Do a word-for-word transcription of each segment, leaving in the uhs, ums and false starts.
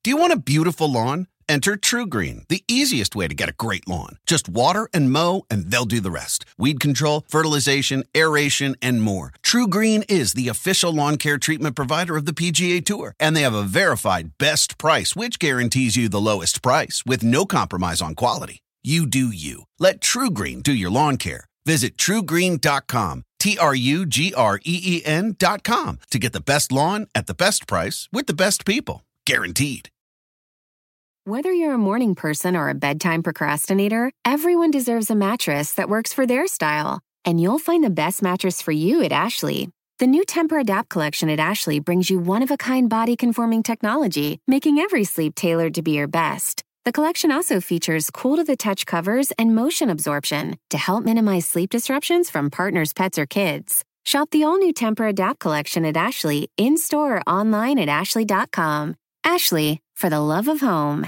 Do you want a beautiful lawn? Enter TruGreen, the easiest way to get a great lawn. Just water and mow, and they'll do the rest. Weed control, fertilization, aeration, and more. TruGreen is the official lawn care treatment provider of the P G A Tour, and they have a verified best price, which guarantees you the lowest price with no compromise on quality. You do you. Let TruGreen do your lawn care. Visit true green dot com, T R U G R E E N dot com, to get the best lawn at the best price with the best people. Guaranteed. Whether you're a morning person or a bedtime procrastinator, everyone deserves a mattress that works for their style. And you'll find the best mattress for you at Ashley. The new Temper-Adapt collection at Ashley brings you one-of-a-kind body-conforming technology, making every sleep tailored to be your best. The collection also features cool-to-the-touch covers and motion absorption to help minimize sleep disruptions from partners, pets, or kids. Shop the all-new Temper-Adapt collection at Ashley, in-store or online at ashley dot com. Ashley, for the love of home.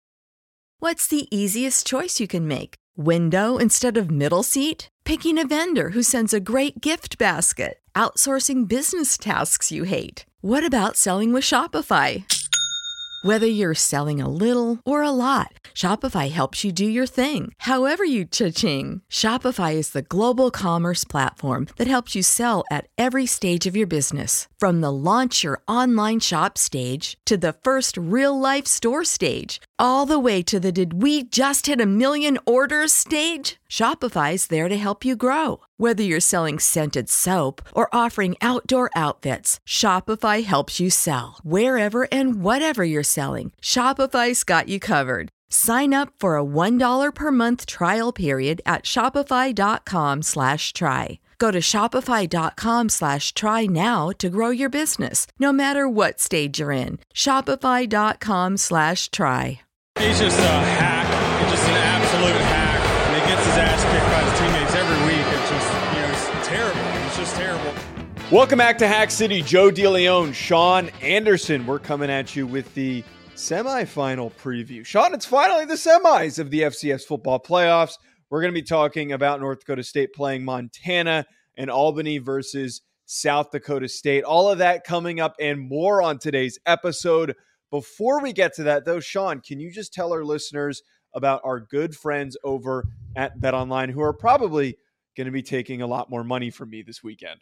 What's the easiest choice you can make? Window instead of middle seat? Picking a vendor who sends a great gift basket? Outsourcing business tasks you hate? What about selling with Shopify? Whether you're selling a little or a lot, Shopify helps you do your thing, however you cha-ching. Shopify is the global commerce platform that helps you sell at every stage of your business. From the launch your online shop stage to the first real-life store stage, all the way to the did we just hit a million orders stage. Shopify's there to help you grow. Whether you're selling scented soap or offering outdoor outfits, Shopify helps you sell. Wherever and whatever you're selling, Shopify's got you covered. Sign up for a one dollar per month trial period at shopify.com slash try. Go to shopify.com slash try now to grow your business, no matter what stage you're in. Shopify.com slash try. He's just a hack. He's just an absolute hack. And he gets his ass kicked by his teammates every week. It's just, you know, it's terrible. It's just terrible. Welcome back to Hack City. Joe DeLeon, Sean Anderson. We're coming at you with the semifinal preview. Sean, it's finally the semis of the F C S football playoffs. We're going to be talking about North Dakota State playing Montana and Albany versus South Dakota State. All of that coming up and more on today's episode. Before we get to that, though, Sean, can you just tell our listeners about our good friends over at BetOnline who are probably going to be taking a lot more money from me this weekend?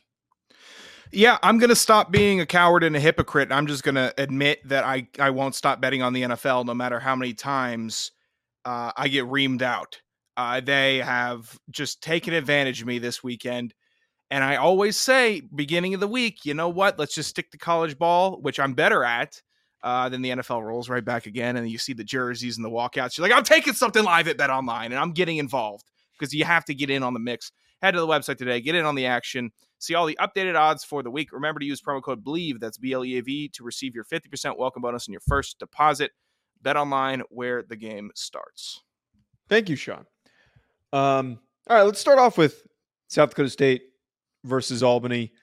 Yeah, I'm going to stop being a coward and a hypocrite. I'm just going to admit that I, I won't stop betting on the N F L no matter how many times uh, I get reamed out. Uh, they have just taken advantage of me this weekend. And I always say, beginning of the week, you know what? Let's just stick to college ball, which I'm better at. Uh, then the N F L rolls right back again, and you see the jerseys and the walkouts. You're like, I'm taking something live at BetOnline, and I'm getting involved because you have to get in on the mix. Head to the website today, get in on the action, see all the updated odds for the week. Remember to use promo code BLEAV, that's B L E A V, to receive your fifty percent welcome bonus on your first deposit. BetOnline, where the game starts. Thank you, Sean. Um, all right, let's start off with South Dakota State versus Albany.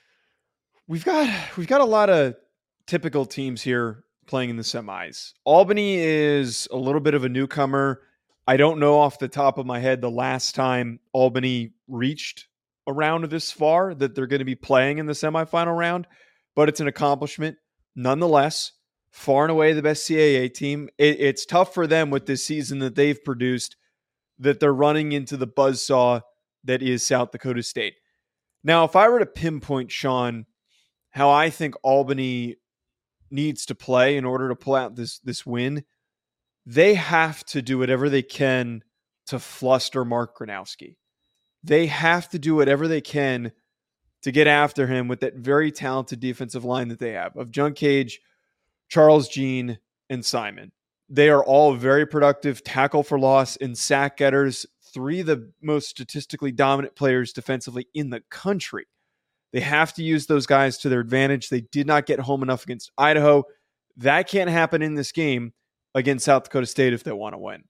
We've got we've got a lot of typical teams here playing in the semis. Albany is a little bit of a newcomer. I don't know off the top of my head the last time Albany reached a round this far that they're going to be playing in the semifinal round, but it's an accomplishment nonetheless. Far and away the best C A A team. It, it's tough for them with this season that they've produced, that they're running into the buzzsaw that is South Dakota State. Now, if I were to pinpoint, Sean, how I think Albany needs to play in order to pull out this this win, they have to do whatever they can to fluster Mark Gronowski. They have to do whatever they can to get after him with that very talented defensive line that they have of Junk Cage, Charles Jean, and Simon. They are all very productive tackle for loss and sack getters, three of the most statistically dominant players defensively in the country. They have to use those guys to their advantage. They did not get home enough against Idaho. That can't happen in this game against South Dakota State if they want to win.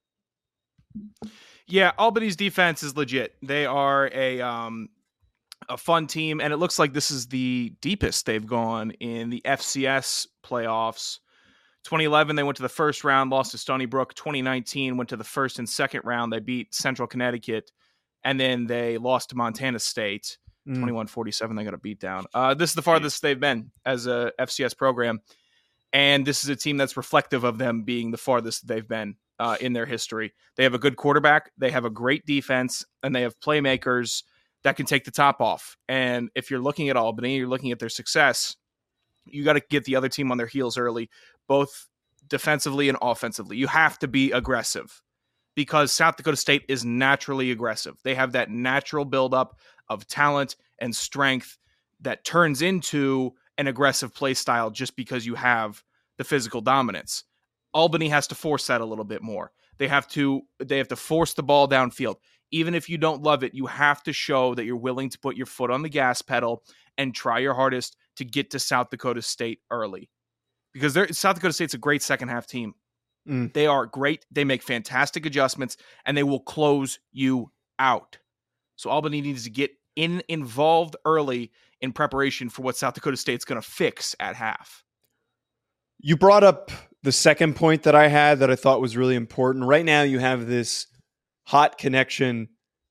Yeah, Albany's defense is legit. They are a um, a fun team, and it looks like this is the deepest they've gone in the F C S playoffs. twenty eleven, they went to the first round, lost to Stony Brook. twenty nineteen, went to the first and second round. They beat Central Connecticut, and then they lost to Montana State. twenty-one forty-seven, they got a beat down. Uh, this is the farthest they've been as a F C S program. And this is a team that's reflective of them being the farthest they've been uh, in their history. They have a good quarterback. They have a great defense, and they have playmakers that can take the top off. And if you're looking at Albany, you're looking at their success, you got to get the other team on their heels early, both defensively and offensively. You have to be aggressive because South Dakota State is naturally aggressive. They have that natural buildup of talent and strength that turns into an aggressive play style just because you have the physical dominance. Albany has to force that a little bit more. They have to they have to force the ball downfield. Even if you don't love it, you have to show that you're willing to put your foot on the gas pedal and try your hardest to get to South Dakota State early. Because South Dakota State's a great second half team. Mm. They are great. They make fantastic adjustments, and they will close you out. So Albany needs to get in involved early in preparation for what South Dakota State's going to fix at half. You brought up the second point that I had that I thought was really important. Right now you have this hot connection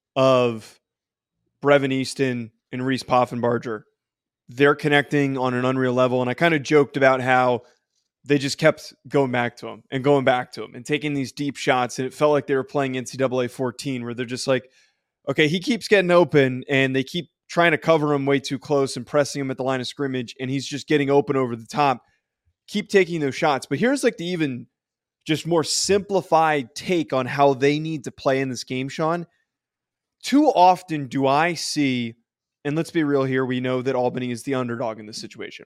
of Brevin Easton and Reese Poffenbarger. They're connecting on an unreal level. And I kind of joked about how they just kept going back to him and going back to him and taking these deep shots. And it felt like they were playing N C double A fourteen, where they're just like, okay, he keeps getting open and they keep trying to cover him way too close and pressing him at the line of scrimmage. And he's just getting open over the top. Keep taking those shots. But here's like the even just more simplified take on how they need to play in this game, Sean. Too often do I see, and let's be real here, we know that Albany is the underdog in this situation.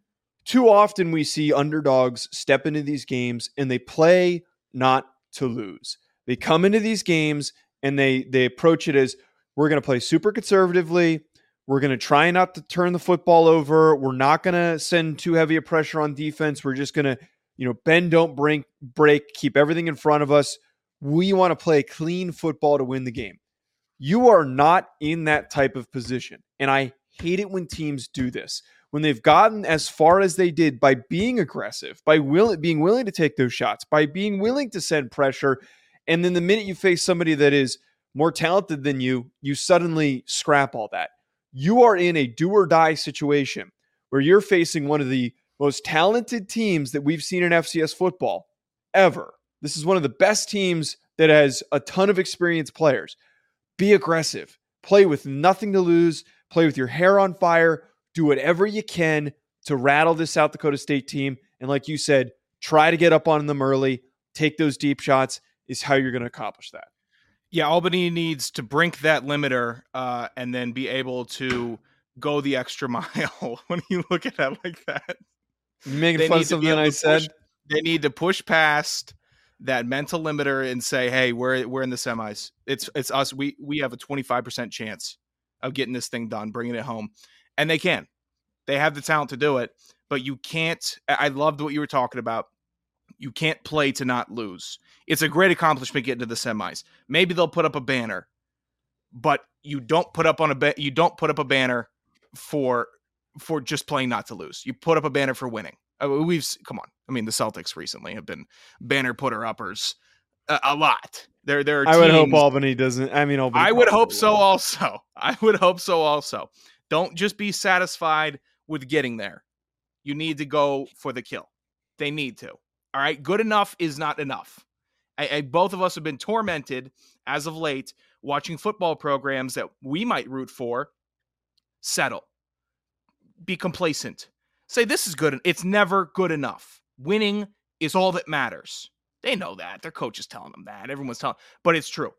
Too often we see underdogs step into these games and they play not to lose. They come into these games and they they approach it as, we're going to play super conservatively. We're going to try not to turn the football over. We're not going to send too heavy a pressure on defense. We're just going to, you know, bend, don't break, break, keep everything in front of us. We want to play clean football to win the game. You are not in that type of position. And I hate it when teams do this. When they've gotten as far as they did by being aggressive, by will, being willing to take those shots, by being willing to send pressure, and then the minute you face somebody that is more talented than you, you suddenly scrap all that. You are in a do or die situation where you're facing one of the most talented teams that we've seen in F C S football ever. This is one of the best teams that has a ton of experienced players. Be aggressive. Play with nothing to lose. Play with your hair on fire. Do whatever you can to rattle this South Dakota State team. And like you said, try to get up on them early. Take those deep shots is how you're going to accomplish that. Yeah, Albany needs to brink that limiter uh, and then be able to go the extra mile. When you look at that like that, you making fun of something I said. Push, they need to push past that mental limiter and say, "Hey, we're we're in the semis. It's it's us. We we have a twenty-five percent chance of getting this thing done, bringing it home," and they can. They have the talent to do it, but you can't. I loved what you were talking about. You can't play to not lose. It's a great accomplishment getting to the semis. Maybe they'll put up a banner, but you don't put up on a ba- you don't put up a banner for for just playing not to lose. You put up a banner for winning. I mean, we've come on. I mean, the Celtics recently have been banner putter uppers a, a lot. There, there. Are I teams, would hope Albany doesn't. I mean, Albany I would hope so. Also, I would hope so. Also, don't just be satisfied with getting there. You need to go for the kill. They need to. All right, good enough is not enough. I, I, both of us have been tormented as of late watching football programs that we might root for settle, be complacent, say this is good. It's never good enough. Winning is all that matters. They know that. Their coach is telling them that. Everyone's telling, but it's true,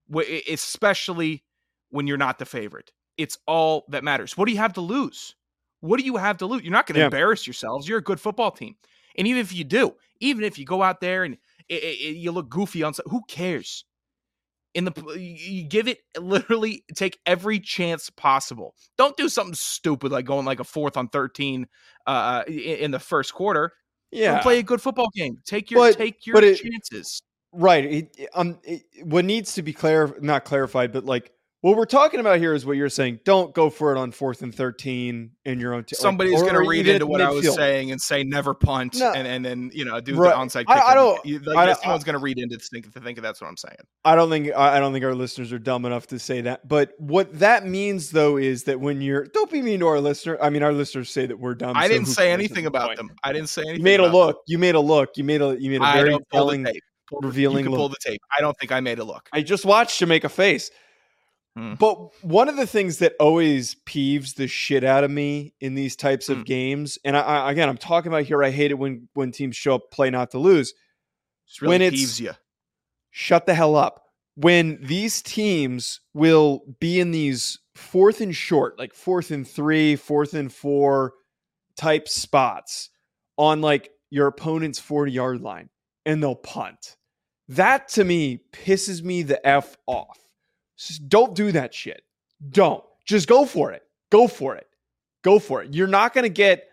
especially when you're not the favorite. It's all that matters. What do you have to lose? What do you have to lose? You're not going to yeah. embarrass yourselves. You're a good football team. And even if you do, even if you go out there and it, it, you look goofy on, who cares? In the you give it literally take every chance possible. Don't do something stupid like going like a fourth on thirteen uh, in, in the first quarter. Yeah, Go play a good football game. Take your but, take your it, chances. Right. It, um, it, what needs to be clear, not clarified, but like What we're talking about here is what you're saying. Don't go for it on fourth and thirteen in your own. T- Somebody's like, going to read into what midfield. I was saying and say never punt, no. and and then you know do right. the onside kick. I, I don't. You, like, I don't someone's going to read into this think to think that's what I'm saying. I don't think. I don't think our listeners are dumb enough to say that. But what that means, though, is that when you're don't be mean to our listener. I mean, our listeners say that we're dumb. I so didn't say anything about point. them. I didn't say anything. You made a about look. Them. You made a look. You made a. You made a very telling, revealing. You can look. pull the tape. I don't think I made a look. I just watched you make a face. Hmm. But one of the things that always peeves the shit out of me in these types of hmm. games, and I, I, again, I'm talking about here, I hate it when when teams show up, play not to lose. It's really when it peeves you. Shut the hell up. When these teams will be in these fourth and short, like fourth and three, fourth and four type spots on like your opponent's forty-yard line, and they'll punt. That to me pisses me the F off. Just don't do that shit. Don't. Just go for it. Go for it. Go for it. You're not going to get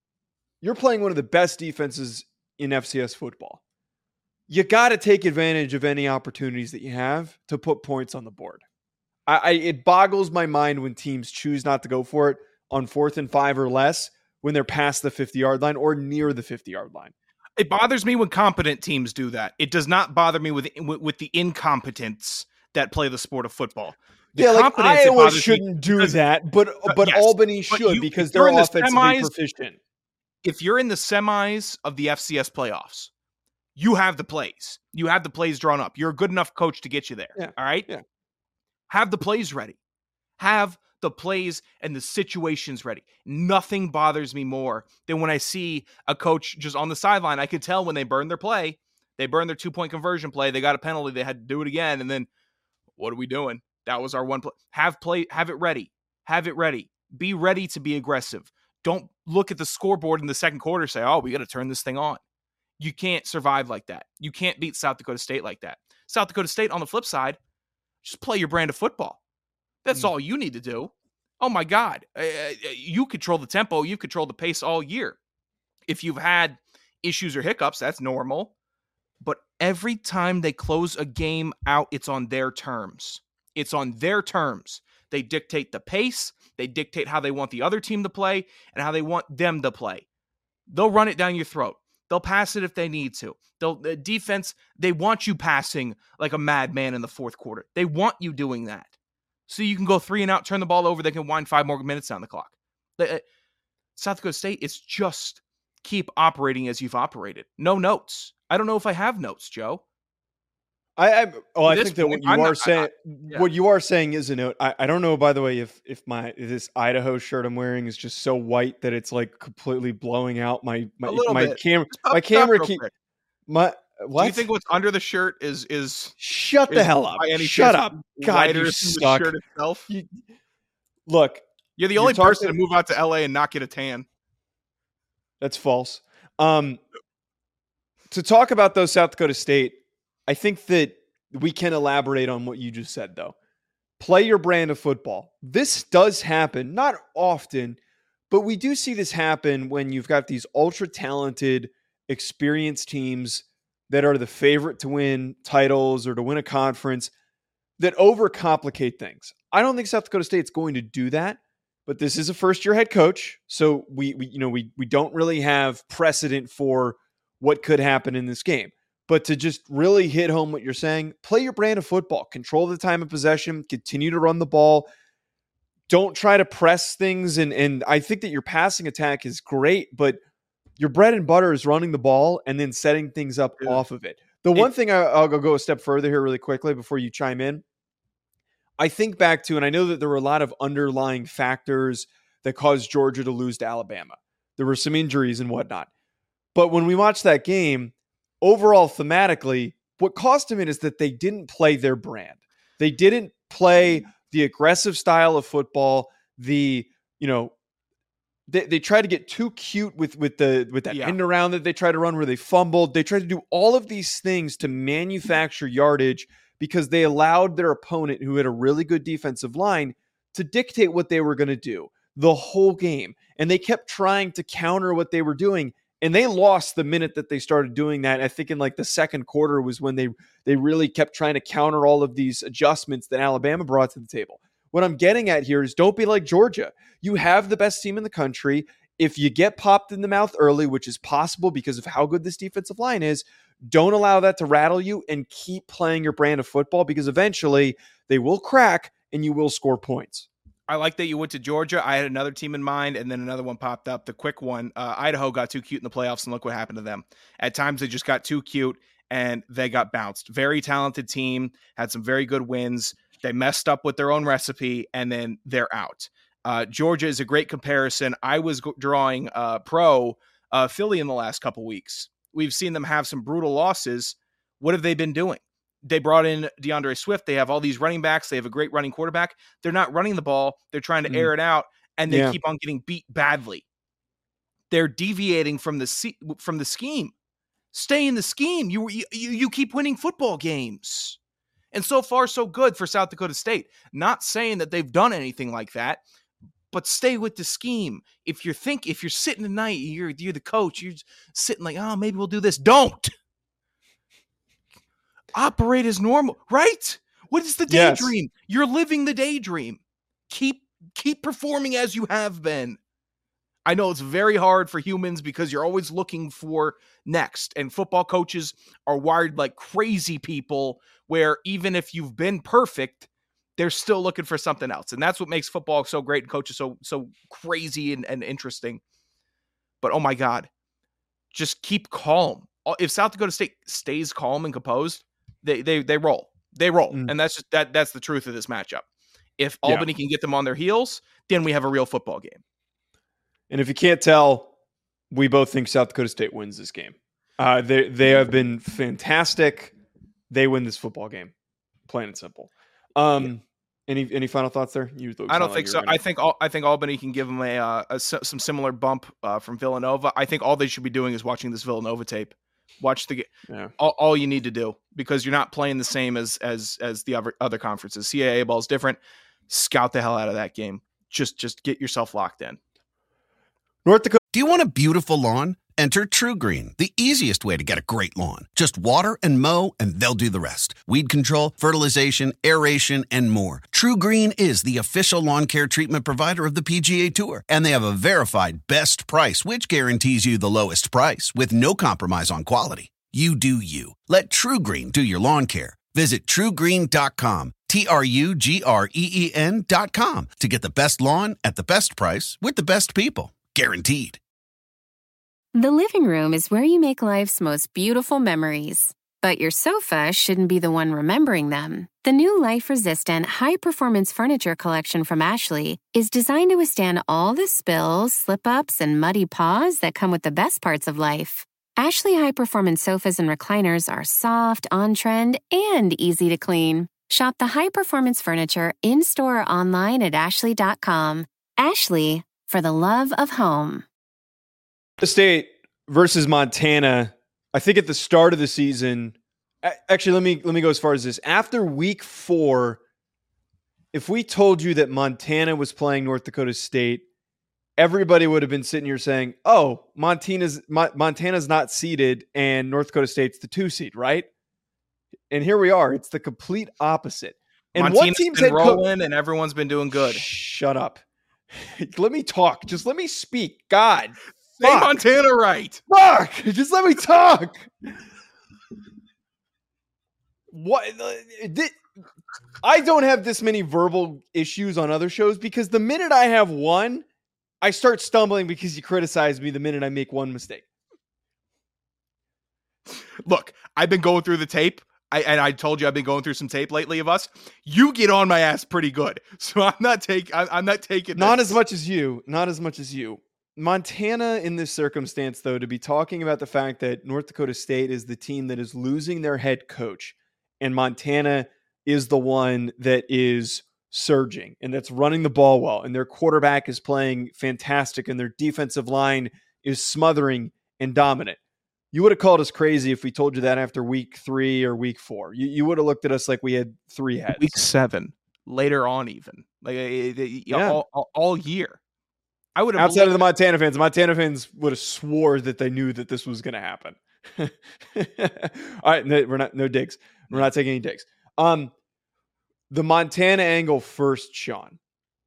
– you're playing one of the best defenses in F C S football. You got to take advantage of any opportunities that you have to put points on the board. I, I It boggles my mind when teams choose not to go for it on fourth and five or less when they're past the fifty-yard line or near the fifty-yard line. It bothers me when competent teams do that. It does not bother me with with, with the incompetents that play the sport of football. The yeah, like Iowa shouldn't do because, that, but but yes, Albany should but you, because they're the offensively semis, proficient. If you're in the semis of the F C S playoffs, you have the plays. You have the plays drawn up. You're a good enough coach to get you there. Yeah. All right? Yeah. Have the plays ready. Have the plays and the situations ready. Nothing bothers me more than when I see a coach just on the sideline. I could tell when they burn their play, they burned their two-point conversion play, they got a penalty, they had to do it again, and then what are we doing? That was our one play. Have play, have it ready. Have it ready. Be ready to be aggressive. Don't look at the scoreboard in the second quarter and say, oh, we got to turn this thing on. You can't survive like that. You can't beat South Dakota State like that. South Dakota State, on the flip side, just play your brand of football. That's mm. all you need to do. Oh, my God. Uh, you control the tempo. You control the pace all year. If you've had issues or hiccups, that's normal. But every time they close a game out, it's on their terms. It's on their terms. They dictate the pace. They dictate how they want the other team to play and how they want them to play. They'll run it down your throat. They'll pass it if they need to. They'll the defense, they want you passing like a madman in the fourth quarter. They want you doing that. So you can go three and out, turn the ball over, they can wind five more minutes down the clock. South Dakota State, it's just keep operating as you've operated. No notes. I don't know if I have notes, Joe. I, I oh I think that what you I'm are not, saying, I, I, yeah. what you are saying is a note. I, I don't know, by the way, if if my if this Idaho shirt I'm wearing is just so white that it's like completely blowing out my my my bit. camera. My camera keep my what? Do you think what's under the shirt is is shut is the hell up? Shut up, God, you suck. The shirt itself? You, look, you're the only you're person talking, to move out to L A and not get a tan. That's false. Um, to talk about those South Dakota State. I think that we can elaborate on what you just said, though. Play your brand of football. This does happen, not often, but we do see this happen when you've got these ultra-talented, experienced teams that are the favorite to win titles or to win a conference that overcomplicate things. I don't think South Dakota State's going to do that, but this is a first-year head coach, so we, we you know, we we don't really have precedent for what could happen in this game. But to just really hit home what you're saying, play your brand of football, control the time of possession, continue to run the ball. Don't try to press things. And, and I think that your passing attack is great, but your bread and butter is running the ball and then setting things up Dude. off of it. The it, one thing I, I'll go a step further here really quickly before you chime in. I think back to, and I know that there were a lot of underlying factors that caused Georgia to lose to Alabama. There were some injuries and whatnot. But when we watched that game, overall, thematically, what cost them it is that they didn't play their brand. They didn't play the aggressive style of football. The, you know, they, they tried to get too cute with, with the with that yeah. end around that they tried to run where they fumbled. They tried to do all of these things to manufacture yardage because they allowed their opponent, who had a really good defensive line, to dictate what they were going to do the whole game. And they kept trying to counter what they were doing. And they lost the minute that they started doing that. I think in like the second quarter was when they they really kept trying to counter all of these adjustments that Alabama brought to the table. What I'm getting at here is don't be like Georgia. You have the best team in the country. If you get popped in the mouth early, which is possible because of how good this defensive line is, don't allow that to rattle you and keep playing your brand of football because eventually they will crack and you will score points. I like that you went to Georgia. I had another team in mind, and then another one popped up. The quick one, uh, Idaho got too cute in the playoffs, and look what happened to them. At times, they just got too cute, and they got bounced. Very talented team, had some very good wins. They messed up with their own recipe, and then they're out. Uh, Georgia is a great comparison. I was g- drawing uh, pro uh, Philly in the last couple weeks. We've seen them have some brutal losses. What have they been doing? They brought in DeAndre Swift. They have all these running backs. They have a great running quarterback. They're not running the ball. They're trying to mm. air it out, and they yeah. keep on getting beat badly. They're deviating from the se- from the scheme. Stay in the scheme. You, you you keep winning football games. And so far, so good for South Dakota State. Not saying that they've done anything like that, but stay with the scheme. If you're think, if you're sitting tonight, you're you're the coach. You're sitting like, oh, maybe we'll do this. Don't operate as normal, right? What is the daydream? Yes. You're living the daydream. Keep keep performing as you have been. I know it's very hard for humans because you're always looking for next, and football coaches are wired like crazy people where even if you've been perfect, they're still looking for something else. And that's what makes football so great and coaches so so crazy and, and interesting. But oh my God, just keep calm. If South Dakota State stays calm and composed, they they they roll. They roll. Mm. And that's just that that's the truth of this matchup. If Albany yeah. can get them on their heels, then we have a real football game. And if you can't tell, we both think South Dakota State wins this game. Uh, they they have been fantastic. They win this football game, plain and simple. Um, yeah. Any any final thoughts there? You I don't like think so. Gonna... I think all, I think Albany can give them a, uh, a some similar bump uh, from Villanova. I think all they should be doing is watching this Villanova tape. Watch the yeah. all, all you need to do because you're not playing the same as as as the other other conferences. C A A ball is different. Scout the hell out of that game. Just just get yourself locked in. North Dakota. Do you want a beautiful lawn? Enter True Green, the easiest way to get a great lawn. Just water and mow, and they'll do the rest. Weed control, fertilization, aeration, and more. True Green is the official lawn care treatment provider of the P G A Tour, and they have a verified best price, which guarantees you the lowest price with no compromise on quality. You do you. Let True Green do your lawn care. Visit true green dot com, T R U G R E E N dot com, to get the best lawn at the best price with the best people. Guaranteed. The living room is where you make life's most beautiful memories. But your sofa shouldn't be the one remembering them. The new life-resistant, high-performance furniture collection from Ashley is designed to withstand all the spills, slip-ups, and muddy paws that come with the best parts of life. Ashley high-performance sofas and recliners are soft, on-trend, and easy to clean. Shop the high-performance furniture in-store or online at ashley dot com. Ashley, for the love of home. State versus Montana. I think at the start of the season, actually, let me let me go as far as this. After week four, if we told you that Montana was playing North Dakota State, everybody would have been sitting here saying, "Oh, Montana's Montana's not seeded, and North Dakota State's the two seed, right?" And here we are. It's the complete opposite. And Montana's one team's been rolling, co- and everyone's been doing good. Shut up. Let me talk. Just let me speak. God. Say Fuck. Montana right. Fuck! Just let me talk. What? I don't have this many verbal issues on other shows because the minute I have one, I start stumbling because you criticize me the minute I make one mistake. Look, I've been going through the tape. I, and I told you I've been going through some tape lately of us. You get on my ass pretty good, so I'm not taking. I'm not taking. Not this. as much as you. Not as much as you. Montana, in this circumstance, though, to be talking about the fact that North Dakota State is the team that is losing their head coach, and Montana is the one that is surging and that's running the ball well, and their quarterback is playing fantastic, and their defensive line is smothering and dominant. You would have called us crazy if we told you that after week three or week four. You, you would have looked at us like we had three heads. Week seven, later on even. Like yeah. all, all, all year. I would have outside believed- of the Montana fans, the Montana fans would have swore that they knew that this was going to happen. All right, no, we're not no digs. We're not taking any digs. Um, the Montana angle first, Sean.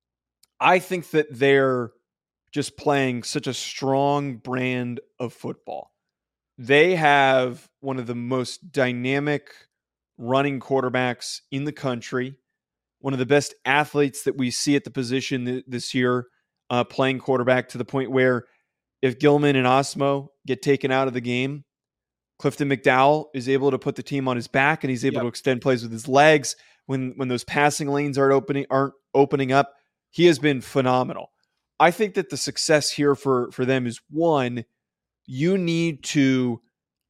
I think that they're just playing such a strong brand of football. They have one of the most dynamic running quarterbacks in the country, one of the best athletes that we see at the position th- this year, uh, playing quarterback to the point where if Gilman and Osmo get taken out of the game, Clifton McDowell is able to put the team on his back, and he's able yep. to extend plays with his legs when when those passing lanes aren't opening aren't opening up. He has been phenomenal. I think that the success here for for them is, one, you need to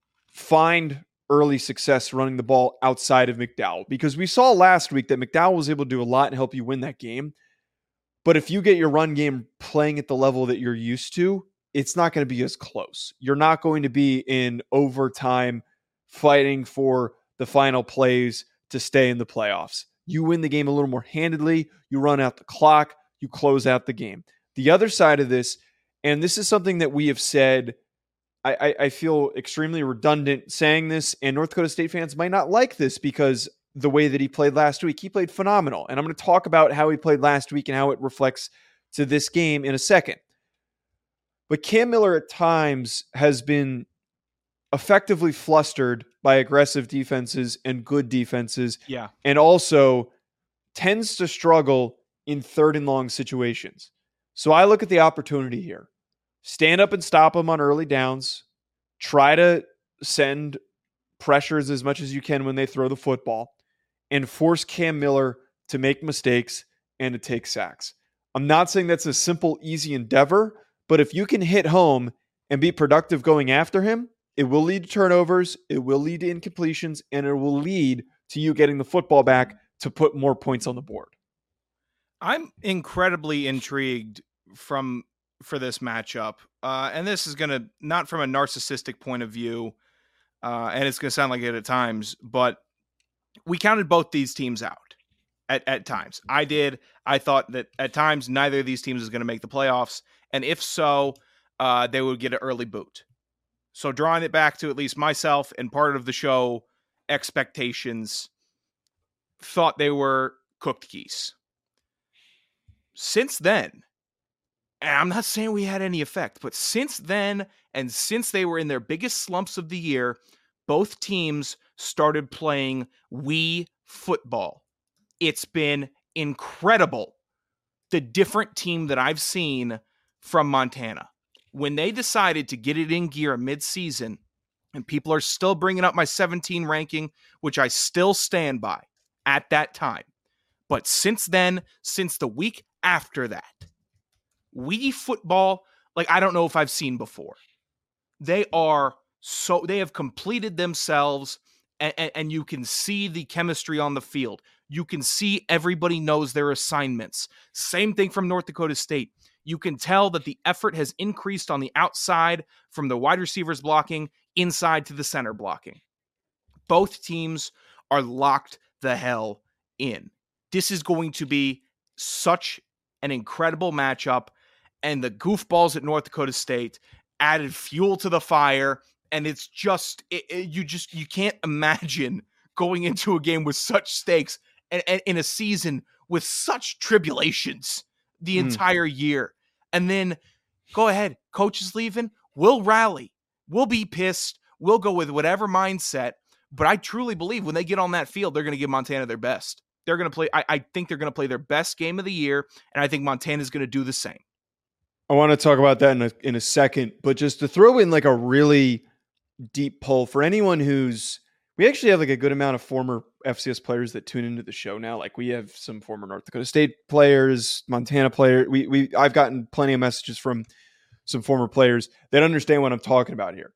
find early success running the ball outside of McDowell, because we saw last week that McDowell was able to do a lot and help you win that game. But if you get your run game playing at the level that you're used to, it's not going to be as close. You're not going to be in overtime fighting for the final plays to stay in the playoffs. You win the game a little more handedly. You run out the clock. You close out the game. The other side of this, and this is something that we have said, I, I, I feel extremely redundant saying this, and North Dakota State fans might not like this because the way that he played last week, he played phenomenal. And I'm going to talk about how he played last week and how it reflects to this game in a second. But Cam Miller at times has been effectively flustered by aggressive defenses and good defenses. Yeah. And also tends to struggle in third and long situations. So I look at the opportunity here. Stand up and stop them on early downs. Try to send pressures as much as you can when they throw the football, and force Cam Miller to make mistakes and to take sacks. I'm not saying that's a simple, easy endeavor, but if you can hit home and be productive going after him, it will lead to turnovers, it will lead to incompletions, and it will lead to you getting the football back to put more points on the board. I'm incredibly intrigued from for this matchup. Uh, and this is going to, not from a narcissistic point of view, uh, and it's going to sound like it at times, but we counted both these teams out at, at times. I did. I thought that at times neither of these teams is going to make the playoffs. And if so, uh, they would get an early boot. So drawing it back to at least myself and part of the show expectations, thought they were cooked geese. Since then, and I'm not saying we had any effect, but since then, and since they were in their biggest slumps of the year, both teams started playing Wii football. It's been incredible, the different team that I've seen from Montana. When they decided to get it in gear mid-season, and people are still bringing up my seventeen ranking, which I still stand by at that time. But since then, since the week after that, Wii football, like I don't know if I've seen before. They are so, they have completed themselves, and, and, and you can see the chemistry on the field. You can see everybody knows their assignments. Same thing from North Dakota State. You can tell that the effort has increased on the outside from the wide receivers blocking inside to the center blocking. Both teams are locked the hell in. This is going to be such an incredible matchup, and the goofballs at North Dakota State added fuel to the fire, and it's just, it, it, you just, you can't imagine going into a game with such stakes and, and in a season with such tribulations the mm. entire year. And then go ahead, coach is leaving, we'll rally, we'll be pissed, we'll go with whatever mindset, but I truly believe when they get on that field, they're going to give Montana their best. They're going to play, I, I think they're going to play their best game of the year, and I think Montana's going to do the same. I want to talk about that in a, in a second, but just to throw in like a really deep pull for anyone who's, we actually have like a good amount of former F C S players that tune into the show now. Like we have some former North Dakota State players, Montana players. We, we, I've gotten plenty of messages from some former players that understand what I'm talking about here.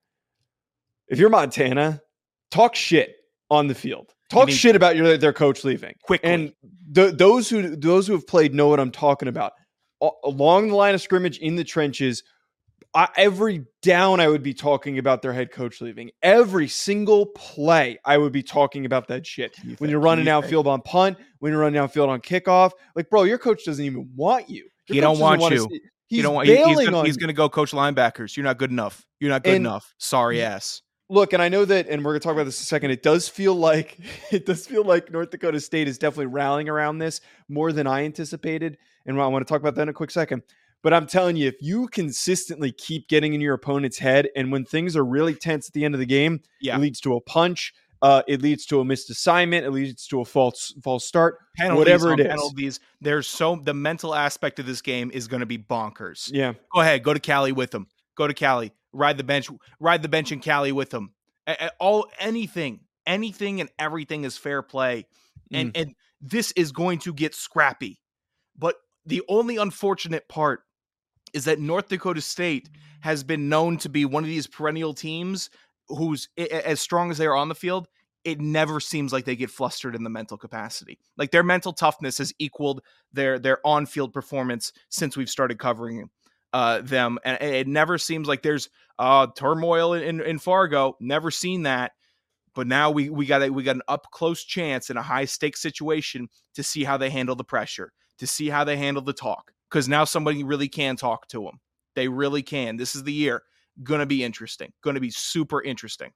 If you're Montana, talk shit on the field. Talk shit about your their coach leaving. Quickly. And th- those who those who have played know what I'm talking about. A- along the line of scrimmage in the trenches, I, every down I would be talking about their head coach leaving. Every single play I would be talking about that shit. You when think, you're running you downfield on punt, when you're running downfield on kickoff. Like, bro, your coach doesn't even want you. Your he don't want you. See, He's you know what? He, he's bailing gonna, on he's going to go coach linebackers. You're not good enough. You're not good And- enough. Sorry ass. Look, and I know that, and we're going to talk about this in a second. It does feel like it does feel like North Dakota State is definitely rallying around this more than I anticipated. And I want to talk about that in a quick second. But I'm telling you, if you consistently keep getting in your opponent's head, and when things are really tense at the end of the game, Yeah. it leads to a punch, uh, it leads to a missed assignment, it leads to a false false start, Penalties whatever on it is. penalties. There's so the mental aspect of this game is going to be bonkers. Yeah. Go ahead, go to Cali with them. Go to Cali. Ride the bench. Ride the bench in Cali with them. All anything, anything, and everything is fair play, and Mm. and this is going to get scrappy. But the only unfortunate part is that North Dakota State has been known to be one of these perennial teams who's as strong as they are on the field. It never seems like they get flustered in the mental capacity. Like their mental toughness has equaled their their on-field performance since we've started covering uh, them. And it never seems like there's uh, turmoil in, in Fargo. Never seen that. But now we we got a, we got an up close chance in a high stakes situation to see how they handle the pressure, to see how they handle the talk. Because now somebody really can talk to them. They really can. This is the year. Going to be interesting. Going to be super interesting.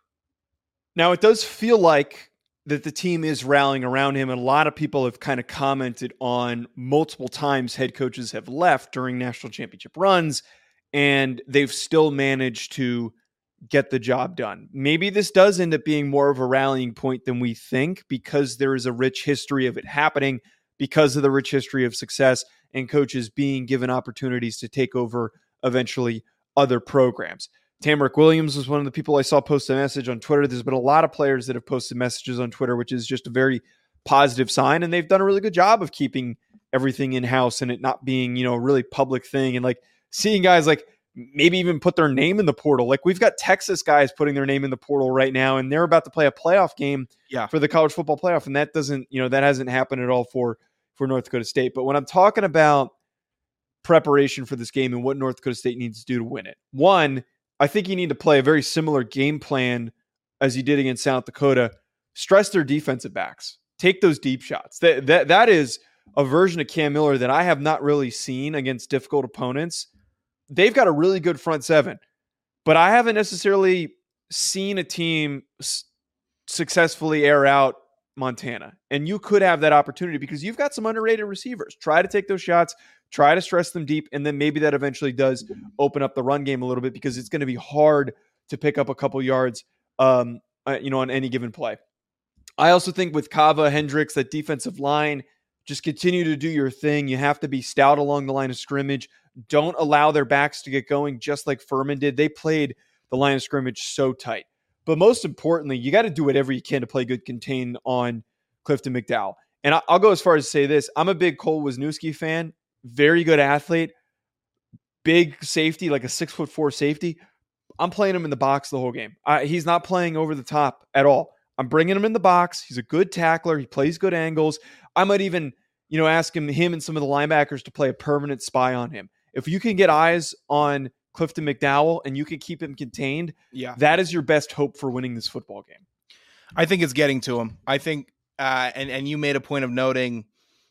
Now, it does feel like that the team is rallying around him, and a lot of people have kind of commented on multiple times head coaches have left during national championship runs, and they've still managed to get the job done. Maybe this does end up being more of a rallying point than we think because there is a rich history of it happening, because of the rich history of success and coaches being given opportunities to take over eventually other programs. Tamarick Williams was one of the people I saw post a message on Twitter. There's been a lot of players that have posted messages on Twitter, which is just a very positive sign. And they've done a really good job of keeping everything in-house and it not being, you know, a really public thing. And like seeing guys like maybe even put their name in the portal. Like we've got Texas guys putting their name in the portal right now, and they're about to play a playoff game yeah. for the college football playoff. And that doesn't, you know, that hasn't happened at all for, for North Dakota State. But when I'm talking about preparation for this game and what North Dakota State needs to do to win it, one, I think you need to play a very similar game plan as you did against South Dakota. Stress their defensive backs. Take those deep shots. That that that is a version of Cam Miller that I have not really seen against difficult opponents. They've got a really good front seven, but I haven't necessarily seen a team s- successfully air out Montana. And you could have that opportunity because you've got some underrated receivers. Try to take those shots. Try to stress them deep, and then maybe that eventually does open up the run game a little bit because it's going to be hard to pick up a couple yards, um, uh, you know, on any given play. I also think with Kava, Hendricks, that defensive line, just continue to do your thing. You have to be stout along the line of scrimmage. Don't allow their backs to get going just like Furman did. They played the line of scrimmage so tight. But most importantly, you got to do whatever you can to play good contain on Clifton McDowell. And I'll go as far as to say this. I'm a big Cole Wisniewski fan. Very good athlete, big safety, like a six foot four safety. I'm playing him in the box the whole game. I, he's not playing over the top at all. I'm bringing him in the box. He's a good tackler. He plays good angles. I might even, you know, ask him, him and some of the linebackers to play a permanent spy on him. If you can get eyes on Clifton McDowell and you can keep him contained, yeah, that is your best hope for winning this football game. I think it's getting to him. I think, uh, and and you made a point of noting.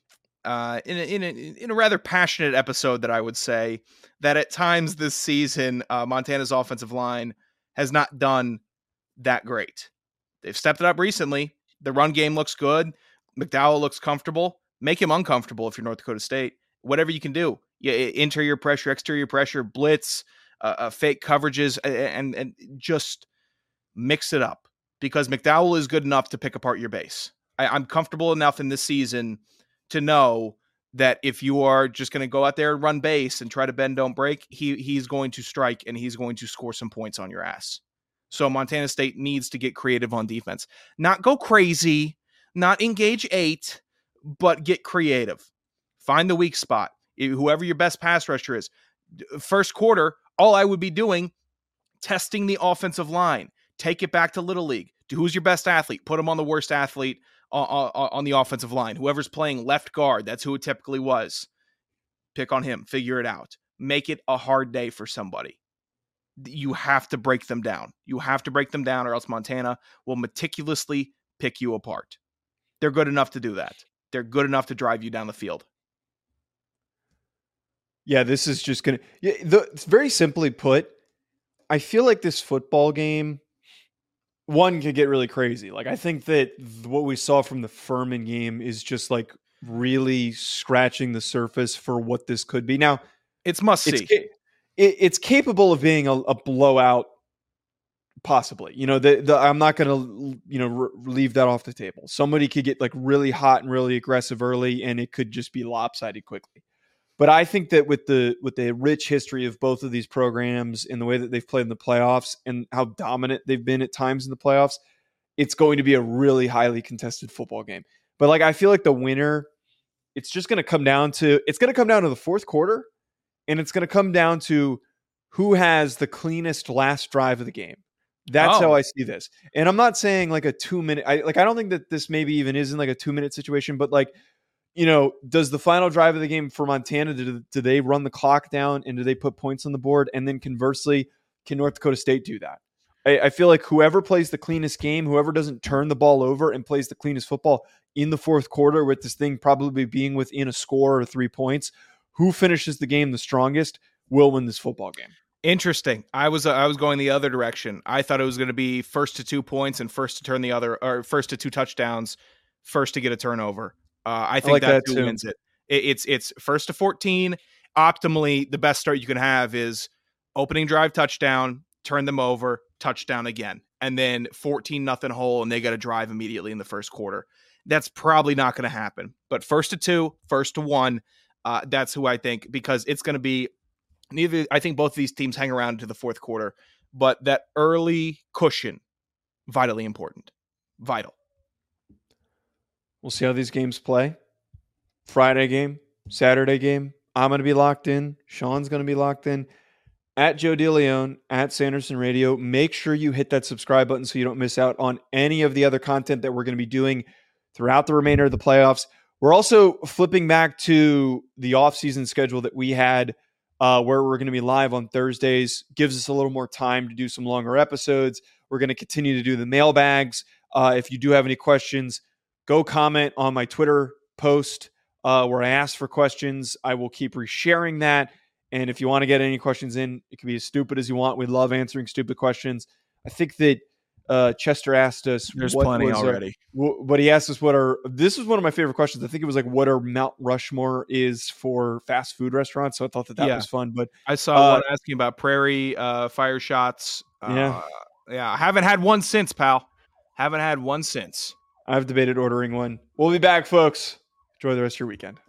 Uh, in a, in a in a rather passionate episode that I would say that at times this season, uh, Montana's offensive line has not done that great. They've stepped it up recently. The run game looks good. McDowell looks comfortable. Make him uncomfortable if you're North Dakota State. Whatever you can do. Yeah, interior pressure, exterior pressure, blitz, uh, uh, fake coverages, and, and just mix it up because McDowell is good enough to pick apart your base. I, I'm comfortable enough in this season to know that if you are just going to go out there and run base and try to bend, don't break, he he's going to strike and he's going to score some points on your ass. So Montana State needs to get creative on defense. Not go crazy, not engage eight, but get creative. Find the weak spot. Whoever your best pass rusher is. First quarter, all I would be doing, testing the offensive line. Take it back to Little League. Who's your best athlete? Put him on the worst athlete on, on, on the offensive line. Whoever's playing left guard, that's who it typically was. Pick on him. Figure it out. Make it a hard day for somebody. You have to break them down. You have to break them down or else Montana will meticulously pick you apart. They're good enough to do that. They're good enough to drive you down the field. Yeah, this is just going to, yeah, the, it's very simply put, I feel like this football game, one could get really crazy. Like, I think that what we saw from the Furman game is just like really scratching the surface for what this could be. Now, it's must see. It's, it, it's capable of being a, a blowout, possibly. You know, the, the I'm not going to, you know, re- leave that off the table. Somebody could get like really hot and really aggressive early, and it could just be lopsided quickly. But I think that with the with the rich history of both of these programs and the way that they've played in the playoffs and how dominant they've been at times in the playoffs, it's going to be a really highly contested football game. But like, I feel like the winner, it's just going to come down to, it's going to come down to the fourth quarter, and it's going to come down to who has the cleanest last drive of the game. That's oh. how I see this. And I'm not saying like a two minute, I like, I don't think that this maybe even isn't like a two minute situation, but like, you know, does the final drive of the game for Montana, do, do they run the clock down and do they put points on the board? And then conversely, can North Dakota State do that? I, I feel like whoever plays the cleanest game, whoever doesn't turn the ball over and plays the cleanest football in the fourth quarter, with this thing probably being within a score or three points, who finishes the game the strongest will win this football game. Interesting. I was uh, I was going the other direction. I thought it was going to be first to two points and first to turn the other, or first to two touchdowns, first to get a turnover. Uh, I think I like that, that too wins it. it. It's it's first to fourteen. Optimally, the best start you can have is opening drive touchdown, turn them over, touchdown again, and then fourteen nothing hole, and they got to drive immediately in the first quarter. That's probably not going to happen. But first to two, first to one, uh, that's who I think, because it's going to be neither. I think both of these teams hang around to the fourth quarter, but that early cushion, vitally important, vital. We'll see how these games play. Friday game, Saturday game. I'm going to be locked in. Sean's going to be locked in. At Joe DeLeon, at Sanderson Radio. Make sure you hit that subscribe button so you don't miss out on any of the other content that we're going to be doing throughout the remainder of the playoffs. We're also flipping back to the offseason schedule that we had, uh, where we're going to be live on Thursdays. Gives us a little more time to do some longer episodes. We're going to continue to do the mailbags. Uh, if you do have any questions, go comment on my Twitter post uh, where I ask for questions. I will keep resharing that. And if you want to get any questions in, it can be as stupid as you want. We love answering stupid questions. I think that uh, Chester asked us. There's what plenty was already. Our, w- but he asked us what our, this was one of my favorite questions. I think it was like what our Mount Rushmore is for fast food restaurants. So I thought that that yeah. was fun. But I saw uh, one asking about Prairie uh, Fire Shots. Uh, yeah. Yeah. I haven't had one since, pal. Haven't had one since. I've debated ordering one. We'll be back, folks. Enjoy the rest of your weekend.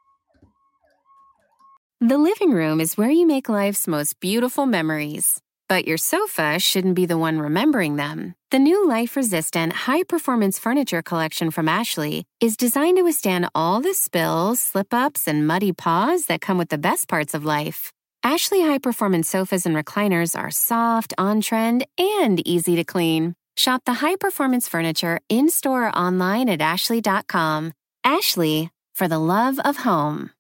The living room is where you make life's most beautiful memories. But your sofa shouldn't be the one remembering them. The new life-resistant, high-performance furniture collection from Ashley is designed to withstand all the spills, slip-ups, and muddy paws that come with the best parts of life. Ashley high-performance sofas and recliners are soft, on-trend, and easy to clean. Shop the high-performance furniture in-store or online at ashley dot com. Ashley, for the love of home.